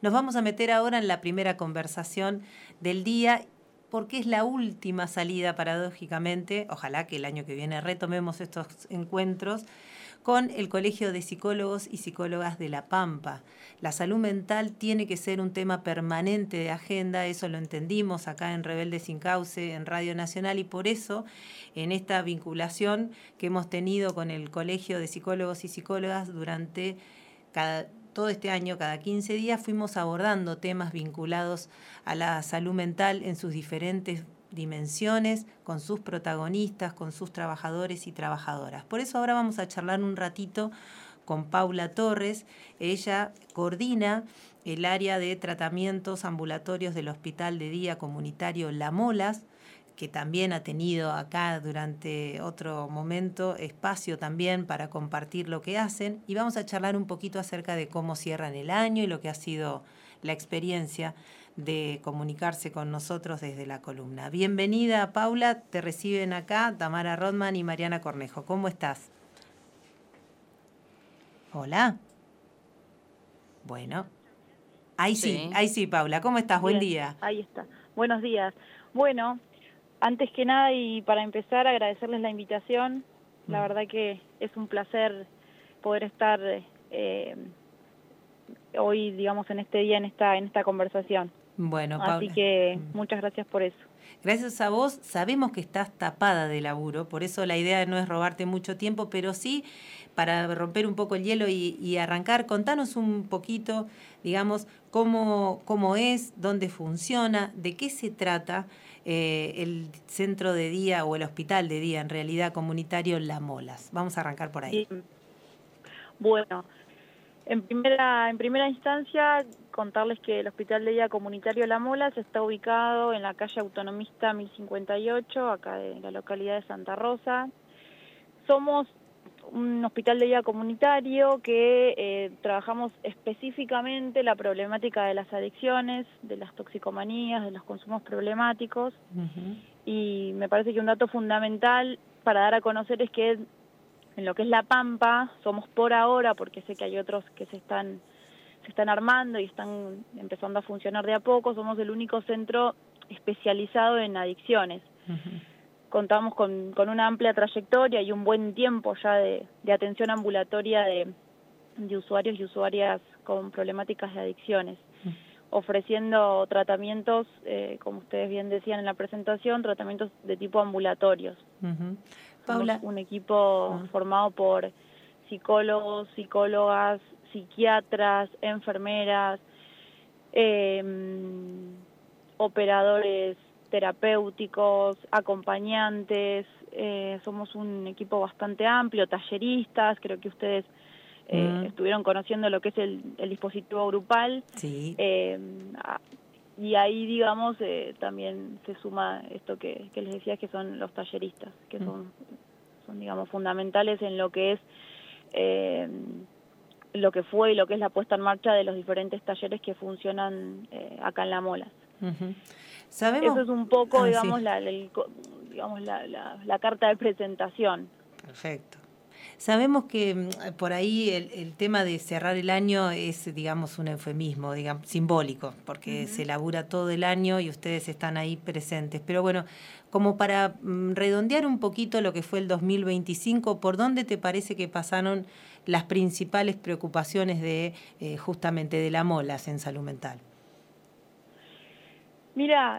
Nos vamos a meter ahora en la primera conversación del día, porque es la última salida, paradójicamente. Ojalá que el año que viene retomemos estos encuentros con el Colegio de Psicólogos y Psicólogas de La Pampa. La salud mental tiene que ser un tema permanente de agenda, eso lo entendimos acá en Rebelde Sin Cauce, en Radio Nacional, y por eso en esta vinculación que hemos tenido con el Colegio de Psicólogos y Psicólogas durante todo este año, cada 15 días, fuimos abordando temas vinculados a la salud mental en sus diferentes dimensiones, con sus protagonistas, con sus trabajadores y trabajadoras. Por eso ahora vamos a charlar un ratito con Paula Torres. Ella coordina el área de tratamientos ambulatorios del Hospital de Día Comunitario La Molas, que también ha tenido acá durante otro momento espacio también para compartir lo que hacen, y vamos a charlar un poquito acerca de cómo cierran el año y lo que ha sido la experiencia de comunicarse con nosotros desde la columna. Bienvenida, Paula, te reciben acá Tamara Rodman y Mariana Cornejo. ¿Cómo estás? Hola. Bueno, ahí sí, Paula, ¿cómo estás? Bien, buen día. Ahí está. Buenos días. Bueno, antes que nada y para empezar, agradecerles la invitación. La verdad que es un placer poder estar hoy, digamos, en este día, en esta conversación. Bueno, Así Paula, que muchas gracias por eso. gracias a vos. Sabemos que estás tapada de laburo, por eso la idea no es robarte mucho tiempo, pero sí para romper un poco el hielo y arrancar. Contanos un poquito, digamos, cómo es, dónde funciona, de qué se trata el centro de día o el hospital de día, en realidad comunitario La Molas. Vamos a arrancar por ahí. Bien. Bueno, en primera instancia, contarles que el Hospital de Día Comunitario La Molas está ubicado en la calle Autonomista 1058, acá de la localidad de Santa Rosa. Somos un hospital de día comunitario que trabajamos específicamente la problemática de las adicciones, de las toxicomanías, de los consumos problemáticos. Y me parece que un dato fundamental para dar a conocer es que en lo que es La Pampa somos por ahora, porque sé que hay otros que se están armando y están empezando a funcionar de a poco, somos el único centro especializado en adicciones. Contamos con una amplia trayectoria y un buen tiempo ya de atención ambulatoria de usuarios y usuarias con problemáticas de adicciones, ofreciendo tratamientos, como ustedes bien decían en la presentación, tratamientos de tipo ambulatorios. Paula. Somos un equipo formado por psicólogos, psicólogas, psiquiatras, enfermeras, operadores terapéuticos, acompañantes. Somos un equipo bastante amplio, talleristas. Creo que ustedes estuvieron conociendo lo que es el dispositivo grupal. Sí. Y ahí, digamos, también se suma esto que les decía, que son los talleristas, que son digamos, fundamentales en lo que es lo que fue y lo que es la puesta en marcha de los diferentes talleres que funcionan acá en La Molas. ¿Sabemos? Eso es un poco, digamos, sí. la carta de presentación. Perfecto. Sabemos que por ahí el tema de cerrar el año es, digamos, un eufemismo, digamos, simbólico, porque se labura todo el año y ustedes están ahí presentes. Pero bueno, como para redondear un poquito lo que fue el 2025, ¿por dónde te parece que pasaron las principales preocupaciones de justamente de La Molas en salud mental? Mira,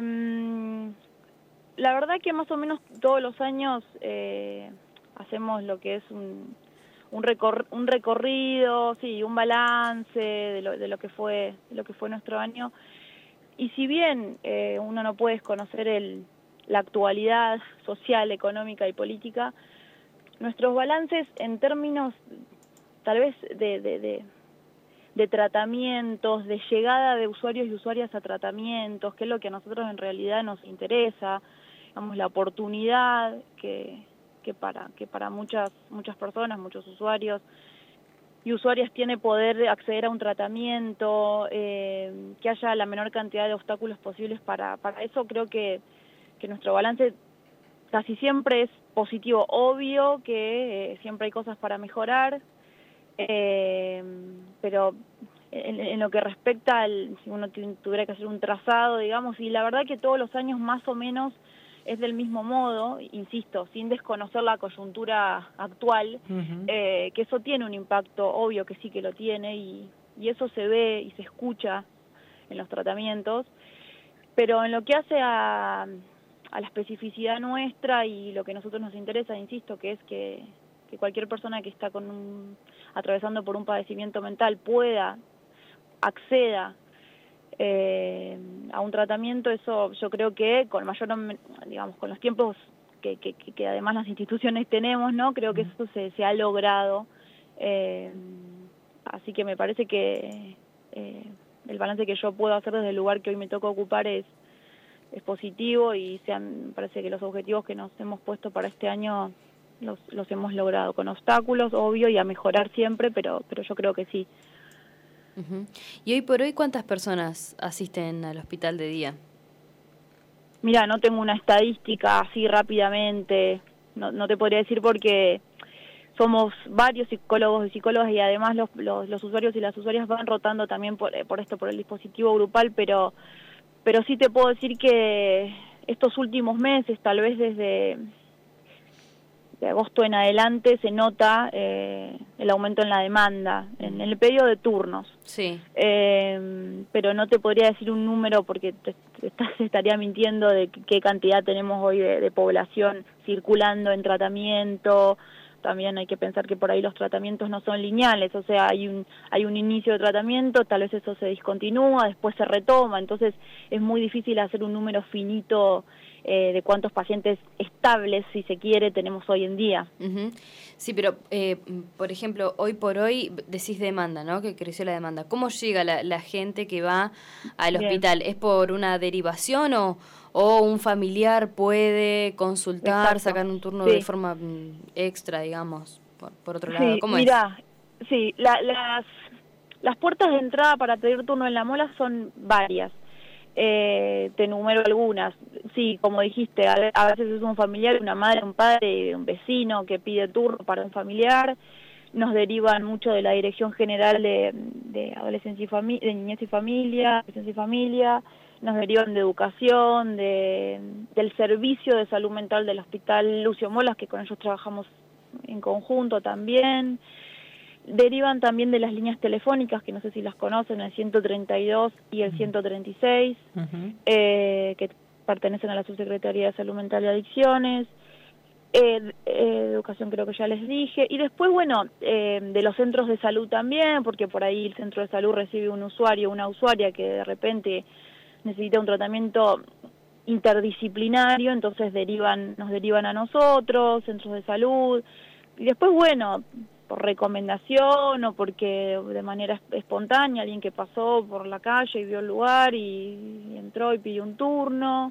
la verdad que más o menos todos los años hacemos lo que es un recorrido, sí, un balance de lo que fue nuestro año. Y si bien uno no puede desconocer la actualidad social, económica y política, nuestros balances en términos tal vez de tratamientos, de llegada de usuarios y usuarias a tratamientos, que es lo que a nosotros en realidad nos interesa, digamos, la oportunidad que para muchas personas, muchos usuarios y usuarias tiene poder acceder a un tratamiento, que haya la menor cantidad de obstáculos posibles para eso. Creo que nuestro balance casi siempre es positivo. Obvio que siempre hay cosas para mejorar, pero en lo que respecta si uno tuviera que hacer un trazado, digamos, y la verdad que todos los años más o menos es del mismo modo, insisto, sin desconocer la coyuntura actual, que eso tiene un impacto, obvio que sí que lo tiene, y eso se ve y se escucha en los tratamientos, pero en lo que hace a la especificidad nuestra y lo que a nosotros nos interesa, insisto, que es que cualquier persona que está atravesando por un padecimiento mental acceda a un tratamiento, eso yo creo que con con los tiempos que además las instituciones tenemos, ¿no? Creo que eso se ha logrado, así que me parece que el balance que yo puedo hacer desde el lugar que hoy me toca ocupar es positivo, y me parece que los objetivos que nos hemos puesto para este año los hemos logrado, con obstáculos, obvio, y a mejorar siempre, pero yo creo que sí. ¿Y hoy por hoy cuántas personas asisten al hospital de día? Mira, no tengo una estadística así rápidamente, no te podría decir, porque somos varios psicólogos y psicólogas, y además los usuarios y las usuarias van rotando también por el dispositivo grupal, pero sí te puedo decir que estos últimos meses, tal vez desde de agosto en adelante, se nota el aumento en la demanda, en el pedido de turnos. Sí. Pero no te podría decir un número, porque te estaría mintiendo de qué cantidad tenemos hoy de población circulando en tratamiento. También hay que pensar que por ahí los tratamientos no son lineales, o sea, hay un inicio de tratamiento, tal vez eso se discontinúa, después se retoma, entonces es muy difícil hacer un número finito de cuántos pacientes estables, si se quiere, tenemos hoy en día. Sí, pero, por ejemplo, hoy por hoy decís demanda, ¿no? Que creció la demanda. ¿Cómo llega la gente que va al hospital? ¿Es por una derivación o un familiar puede consultar, Exacto. sacar un turno de forma extra, digamos, por otro lado? Sí, ¿Cómo mira, sí, las puertas de entrada para pedir turno en la mola son varias. Te enumero algunas. Sí, como dijiste, a veces es un familiar, una madre, un padre, un vecino que pide turno para un familiar. Nos derivan mucho de la Dirección General de Adolescencia y Familia, de Niñez y Familia, Adolescencia y Familia. Nos derivan de Educación, del Servicio de Salud Mental del Hospital Lucio Molas, que con ellos trabajamos en conjunto también. Derivan también de las líneas telefónicas, que no sé si las conocen, el 132 y el 136, que pertenecen a la Subsecretaría de Salud Mental y Adicciones. Educación creo que ya les dije. Y después, bueno, de los centros de salud también, porque por ahí el centro de salud recibe un usuario, una usuaria que de repente necesita un tratamiento interdisciplinario, entonces nos derivan a nosotros, centros de salud. Y después, bueno, por recomendación o porque de manera espontánea, alguien que pasó por la calle y vio el lugar y entró y pidió un turno.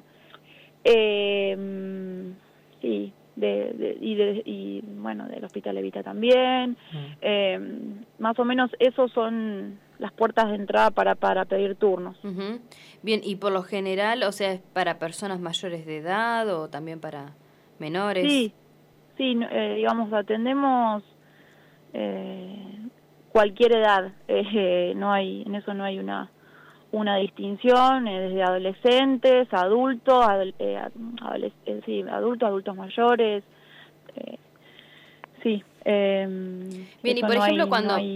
Sí, y bueno, del Hospital Evita también. Más o menos esos son las puertas de entrada para pedir turnos. Bien, y por lo general, o sea, ¿es para personas mayores de edad o también para menores? Sí, digamos, atendemos cualquier edad, en eso no hay una distinción, desde adolescentes, adultos, adultos mayores, sí. Bien, y por ejemplo,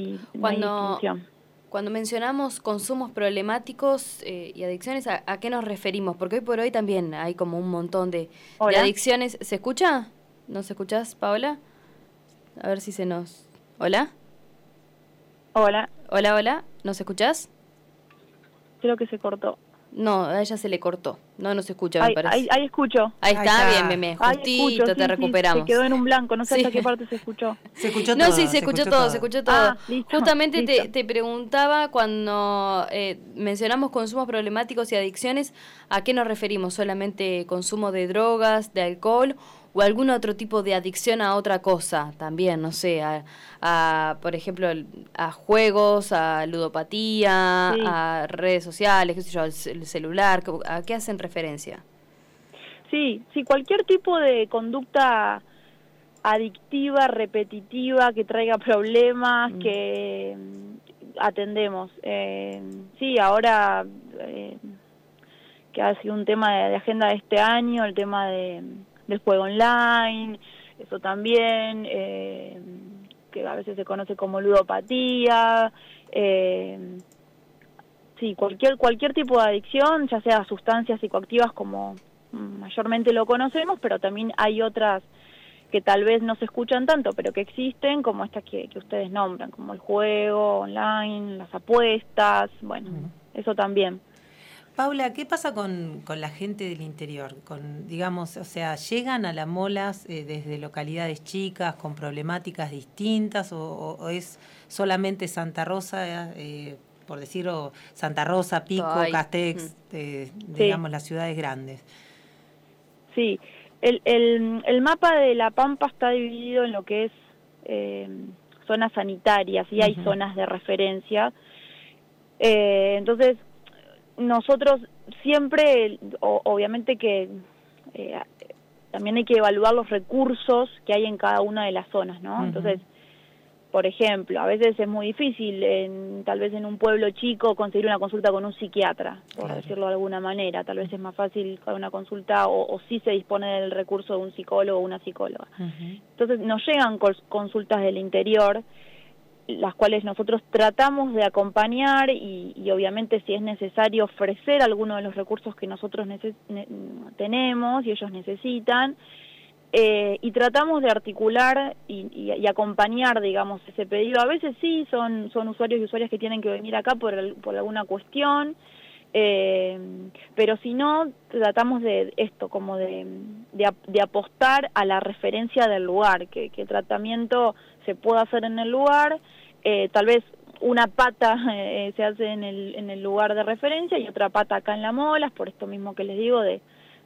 cuando mencionamos consumos problemáticos y adicciones, ¿a qué nos referimos? Porque hoy por hoy también hay como un montón de adicciones. ¿Se escucha? ¿Nos escuchás, Paola? A ver si se nos... ¿Hola? Hola. Hola, ¿nos escuchás? Creo que se cortó. No, a ella se le cortó. No nos escucha, me parece. Ahí escucho. Ahí está, bien, justito, escucho, te recuperamos. Se quedó en un blanco, no sé hasta qué parte se escuchó. Se escuchó todo. No, sí, se escuchó todo. Listo, Justamente listo. te preguntaba, cuando mencionamos consumos problemáticos y adicciones, ¿a qué nos referimos? ¿Solamente consumo de drogas, de alcohol o algún otro tipo de adicción a otra cosa también? No sé, por ejemplo, a juegos, a ludopatía, a redes sociales, qué sé yo, el celular. ¿A qué hacen referencia? Sí, cualquier tipo de conducta adictiva, repetitiva, que traiga problemas, que atendemos. Sí, ahora que ha sido un tema de agenda de este año, el tema del juego online, eso también, que a veces se conoce como ludopatía, sí, cualquier tipo de adicción, ya sea sustancias psicoactivas como mayormente lo conocemos, pero también hay otras que tal vez no se escuchan tanto, pero que existen, como estas que ustedes nombran, como el juego online, las apuestas, bueno, eso también. Paula, ¿qué pasa con la gente del interior? Digamos, o sea, ¿llegan a las molas desde localidades chicas con problemáticas distintas o es solamente Santa Rosa, por decirlo, Santa Rosa, Pico, Castex, digamos, las ciudades grandes? Sí, el mapa de La Pampa está dividido en lo que es zonas sanitarias y hay zonas de referencia. Entonces, nosotros siempre, obviamente que también hay que evaluar los recursos que hay en cada una de las zonas, ¿no? Entonces, por ejemplo, a veces es muy difícil, tal vez en un pueblo chico, conseguir una consulta con un psiquiatra, por decirlo de alguna manera. Tal vez es más fácil con una consulta o sí se dispone del recurso de un psicólogo o una psicóloga. Entonces, nos llegan consultas del interior, las cuales nosotros tratamos de acompañar y obviamente si es necesario ofrecer alguno de los recursos que nosotros tenemos y ellos necesitan, y tratamos de articular y acompañar, digamos, ese pedido. A veces sí, son usuarios y usuarias que tienen que venir acá por alguna cuestión, pero si no, tratamos de esto, como de apostar a la referencia del lugar, que el tratamiento se pueda hacer en el lugar, tal vez una pata se hace en el lugar de referencia y otra pata acá en La Molas, por esto mismo que les digo, de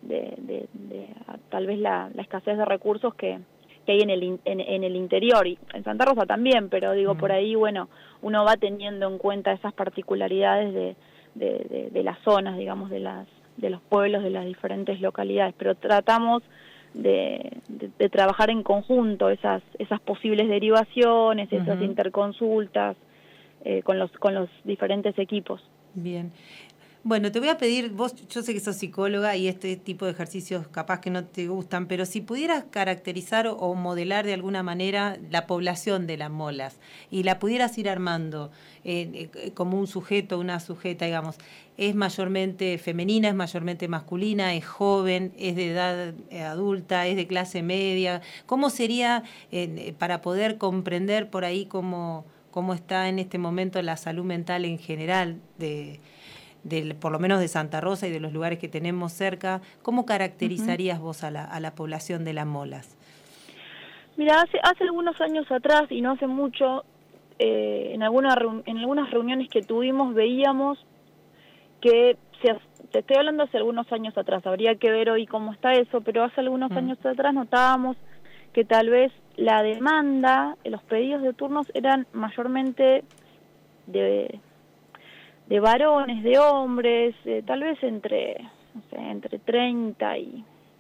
tal vez la escasez de recursos que hay en el interior, y en Santa Rosa también, pero digo, por ahí, bueno, uno va teniendo en cuenta esas particularidades de las zonas, digamos, de los pueblos, de las diferentes localidades, pero tratamos de trabajar en conjunto esas posibles derivaciones, esas interconsultas con los diferentes equipos. Bien. Bueno, te voy a pedir, yo sé que sos psicóloga y este tipo de ejercicios capaz que no te gustan, pero si pudieras caracterizar o modelar de alguna manera la población de Las Molas y la pudieras ir armando como un sujeto, una sujeta, digamos, ¿es mayormente femenina, es mayormente masculina, es joven, es de edad adulta, es de clase media? ¿Cómo sería para poder comprender por ahí cómo está en este momento la salud mental en general por lo menos de Santa Rosa y de los lugares que tenemos cerca? ¿Cómo caracterizarías vos a la población de Las Molas? Mira, hace algunos años atrás, y no hace mucho, en algunas reuniones que tuvimos veíamos que, te estoy hablando hace algunos años atrás, habría que ver hoy cómo está eso, pero hace algunos años atrás notábamos que tal vez la demanda, los pedidos de turnos eran mayormente de varones, de hombres, tal vez entre 30 y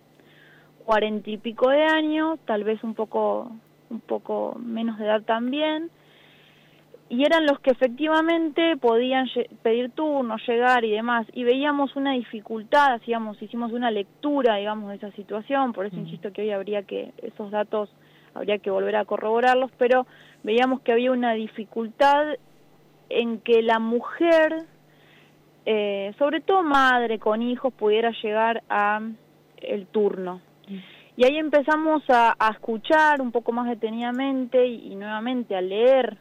40 y pico de años, tal vez un poco menos de edad también, y eran los que efectivamente podían pedir turnos, llegar y demás, y veíamos una dificultad, hicimos una lectura, digamos, de esa situación, por eso insisto que hoy esos datos habría que volver a corroborarlos, pero veíamos que había una dificultad en que la mujer, sobre todo madre con hijos, pudiera llegar a el turno. Y ahí empezamos a escuchar un poco más detenidamente y nuevamente a leer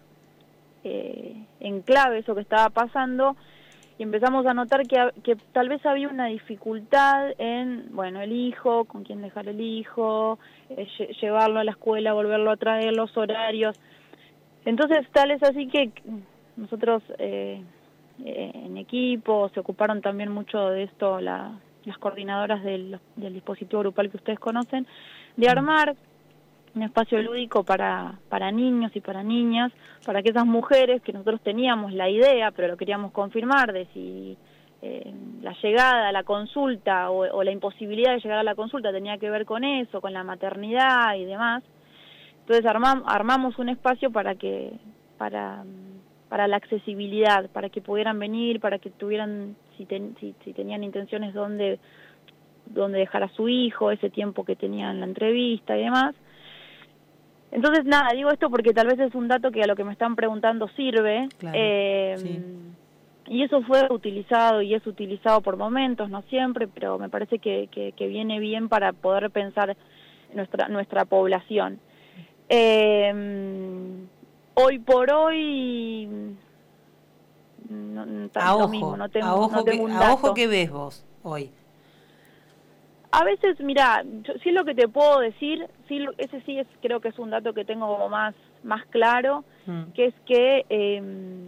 en clave eso que estaba pasando, y empezamos a notar que tal vez había una dificultad en, bueno, el hijo, con quién dejar el hijo, llevarlo a la escuela, volverlo a traer, los horarios. Entonces tal es así que nosotros en equipo se ocuparon también mucho de esto las coordinadoras del dispositivo grupal que ustedes conocen, de armar un espacio lúdico para niños y para niñas, para que esas mujeres, que nosotros teníamos la idea, pero lo queríamos confirmar, de si la llegada a la consulta o la imposibilidad de llegar a la consulta tenía que ver con eso, con la maternidad y demás. Entonces armamos un espacio para para la accesibilidad, para que pudieran venir, para que tuvieran, si tenían intenciones, dónde dejar a su hijo, ese tiempo que tenían la entrevista y demás. Entonces, nada, digo esto porque tal vez es un dato que a lo que me están preguntando sirve. Claro, sí. Y eso fue utilizado y es utilizado por momentos, no siempre, pero me parece que viene bien para poder pensar nuestra población. Hoy por hoy, lo mismo, no tengo un dato. A ojo, ¿qué ves vos hoy? A veces, mira, sí es lo que te puedo decir, sí, ese sí creo que es un dato que tengo como más claro, que es que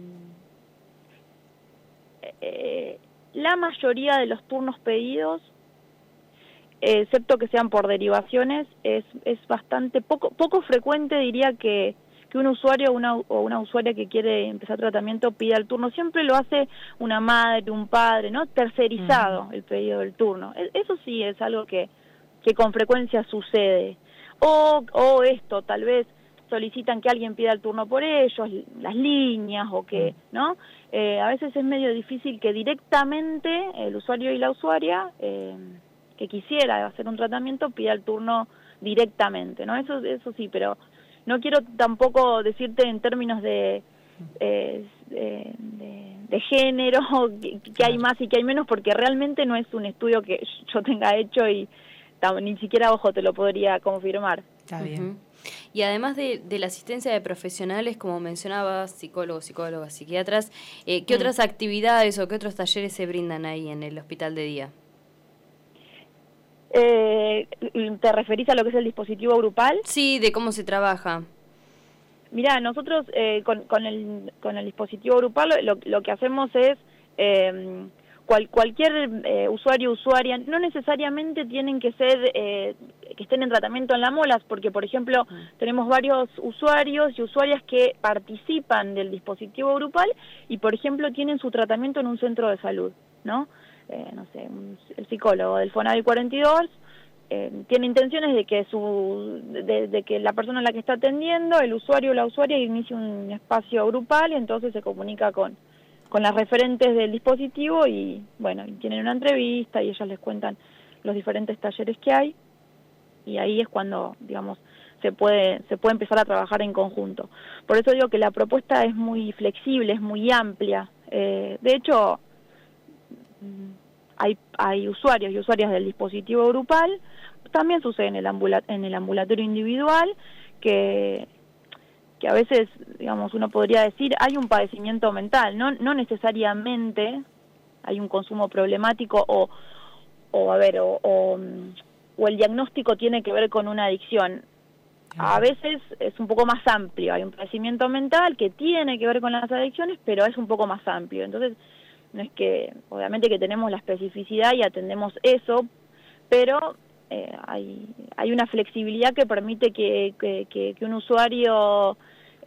la mayoría de los turnos pedidos, excepto que sean por derivaciones, es bastante poco frecuente, diría que un usuario o una usuaria que quiere empezar tratamiento pida el turno. Siempre lo hace una madre, un padre, ¿no? Tercerizado el pedido del turno. Eso sí es algo que con frecuencia sucede. O esto, tal vez solicitan que alguien pida el turno por ellos, las líneas, o que, ¿no? A veces es medio difícil que directamente el usuario y la usuaria que quisiera hacer un tratamiento pida el turno directamente, ¿no? Eso sí, pero no quiero tampoco decirte en términos de género, que hay más y que hay menos, porque realmente no es un estudio que yo tenga hecho y ni siquiera, ojo, te lo podría confirmar. Está bien. Y además de la asistencia de profesionales, como mencionabas, psicólogos, psicólogas, psiquiatras, ¿qué otras actividades o qué otros talleres se brindan ahí en el hospital de día? ¿Te referís a lo que es el dispositivo grupal? Sí, de cómo se trabaja. Mirá, nosotros con el dispositivo grupal lo que hacemos es cualquier usuario o usuaria, no necesariamente tienen que ser que estén en tratamiento en la MOLAS, porque por ejemplo tenemos varios usuarios y usuarias que participan del dispositivo grupal y por ejemplo tienen su tratamiento en un centro de salud, ¿no? No sé, el psicólogo del Fonavi 42 tiene intenciones de que de que la persona a la que está atendiendo, el usuario o la usuaria, inicie un espacio grupal y entonces se comunica con las referentes del dispositivo y bueno, tienen una entrevista y ellas les cuentan los diferentes talleres que hay y ahí es cuando, digamos, se puede empezar a trabajar en conjunto. Por eso digo que la propuesta es muy flexible, es muy amplia. De hecho, hay usuarios y usuarias del dispositivo grupal, también sucede en el ambulatorio individual, que a veces, digamos, uno podría decir, hay un padecimiento mental, no necesariamente hay un consumo problemático o el diagnóstico tiene que ver con una adicción. A veces es un poco más amplio, hay un padecimiento mental que tiene que ver con las adicciones, pero es un poco más amplio. Entonces, no es que, obviamente que tenemos la especificidad y atendemos eso, pero hay una flexibilidad que permite que un usuario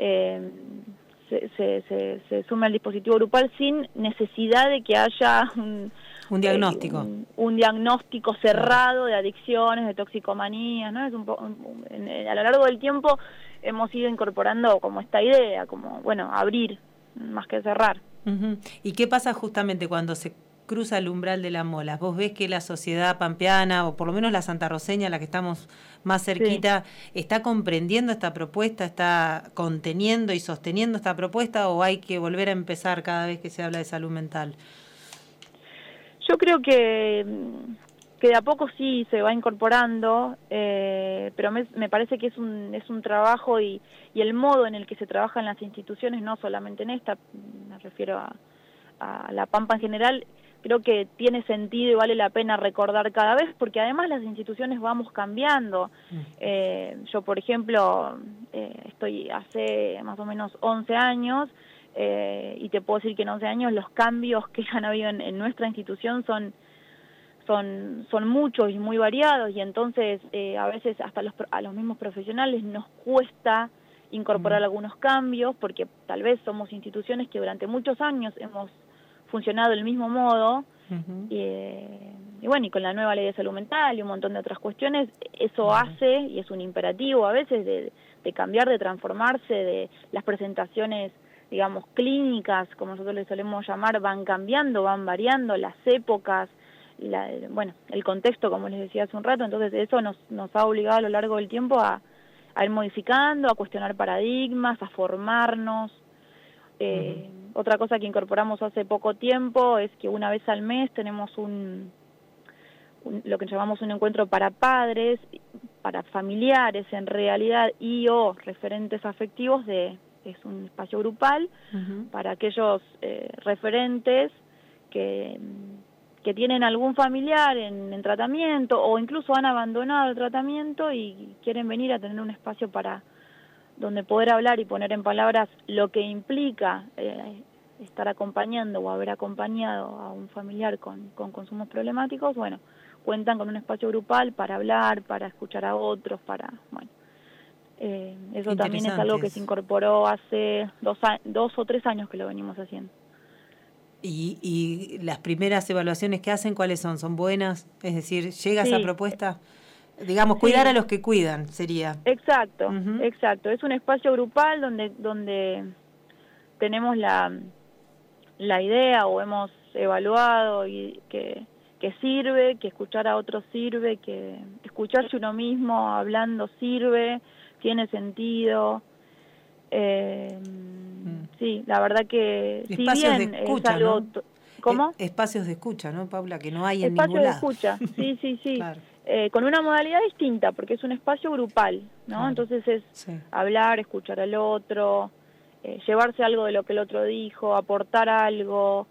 se sume al dispositivo grupal sin necesidad de que haya un diagnóstico. Un diagnóstico cerrado de adicciones, de toxicomanías, ¿no? Es a lo largo del tiempo hemos ido incorporando como esta idea, como, bueno, abrir más que cerrar. Uh-huh. ¿Y qué pasa justamente cuando se cruza el umbral de la MOLAS? ¿Vos ves que la sociedad pampeana, o por lo menos la santarroceña, la que estamos más cerquita, está comprendiendo esta propuesta, está conteniendo y sosteniendo esta propuesta, o hay que volver a empezar cada vez que se habla de salud mental? Yo creo que de a poco sí se va incorporando, pero me parece que es un trabajo y el modo en el que se trabaja en las instituciones, no solamente en esta, me refiero a La Pampa en general, creo que tiene sentido y vale la pena recordar cada vez, porque además las instituciones vamos cambiando. Yo, por ejemplo, estoy hace más o menos 11 años, y te puedo decir que en 11 años los cambios que han habido en nuestra institución son muchos y muy variados, y entonces a veces hasta a los mismos profesionales nos cuesta incorporar algunos cambios, porque tal vez somos instituciones que durante muchos años hemos funcionado del mismo modo, y bueno, y con la nueva ley de salud mental y un montón de otras cuestiones, eso hace, y es un imperativo a veces, de cambiar, de transformarse, de las presentaciones digamos, clínicas, como nosotros les solemos llamar, van cambiando, van variando las épocas, bueno, el contexto, como les decía hace un rato, entonces eso nos ha obligado a lo largo del tiempo a ir modificando, a cuestionar paradigmas, a formarnos. Otra cosa que incorporamos hace poco tiempo es que una vez al mes tenemos lo que llamamos un encuentro para padres, para familiares en realidad y o referentes afectivos, es un espacio grupal para aquellos referentes que tienen algún familiar en tratamiento o incluso han abandonado el tratamiento y quieren venir a tener un espacio para donde poder hablar y poner en palabras lo que implica estar acompañando o haber acompañado a un familiar con consumos problemáticos. Bueno, cuentan con un espacio grupal para hablar, para escuchar a otros, eso también es algo que se incorporó hace 2 o 3 años que lo venimos haciendo. ¿Y las primeras evaluaciones que hacen, cuáles son? ¿Son buenas? Es decir, ¿llega esa propuesta? Digamos, cuidar a los que cuidan, sería. Exacto, exacto. Es un espacio grupal donde tenemos la idea o hemos evaluado y que sirve, que escuchar a otros sirve, que escucharse uno mismo hablando sirve, tiene sentido. Sí, la verdad que espacios si bien de escucha, es algo, ¿no? ¿Cómo? Espacios de escucha, ¿no, Paula? Que no hay en ningún lado. Espacio de escucha, sí. Claro. Con una modalidad distinta, porque es un espacio grupal, ¿no? Claro. Entonces es hablar, escuchar al otro, llevarse algo de lo que el otro dijo, aportar algo.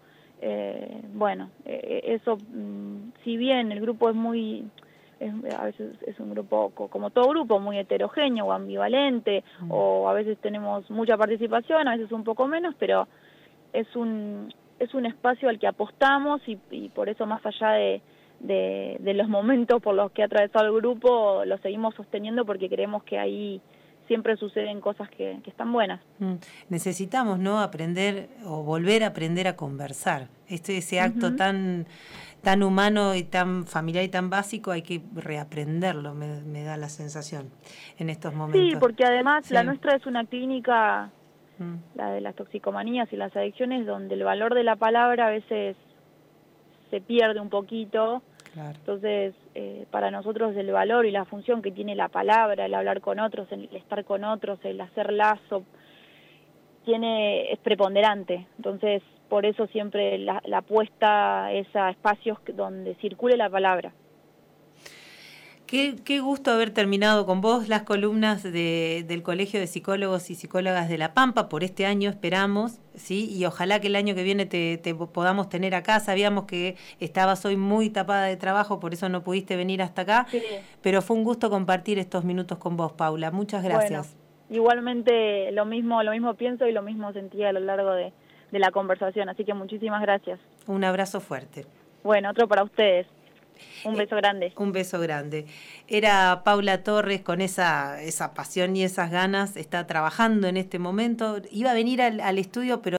Eso, si bien el grupo a veces es un grupo, como todo grupo, muy heterogéneo o ambivalente, o a veces tenemos mucha participación, a veces un poco menos, pero es un espacio al que apostamos y por eso, más allá de los momentos por los que ha atravesado el grupo, lo seguimos sosteniendo porque creemos que ahí siempre suceden cosas que están buenas. Necesitamos, ¿no?, aprender o volver a aprender a conversar. Ese acto tan humano y tan familiar y tan básico, hay que reaprenderlo, me da la sensación en estos momentos. Sí, porque además la nuestra es una clínica, la de las toxicomanías y las adicciones, donde el valor de la palabra a veces se pierde un poquito. Claro. Entonces, para nosotros el valor y la función que tiene la palabra, el hablar con otros, el estar con otros, el hacer lazo, es preponderante. Entonces, por eso siempre la apuesta es a espacios donde circule la palabra. Qué gusto haber terminado con vos las columnas del Colegio de Psicólogos y Psicólogas de La Pampa por este año, esperamos, ¿sí? Y ojalá que el año que viene te podamos tener acá. Sabíamos que estabas hoy muy tapada de trabajo, por eso no pudiste venir hasta acá, pero fue un gusto compartir estos minutos con vos, Paula. Muchas gracias. Bueno, igualmente lo mismo pienso y lo mismo sentí a lo largo de la conversación, así que muchísimas gracias. Un abrazo fuerte. Bueno, otro para ustedes. Un beso grande. Un beso grande. Era Paula Torres con esa pasión y esas ganas, está trabajando en este momento. Iba a venir al estudio, pero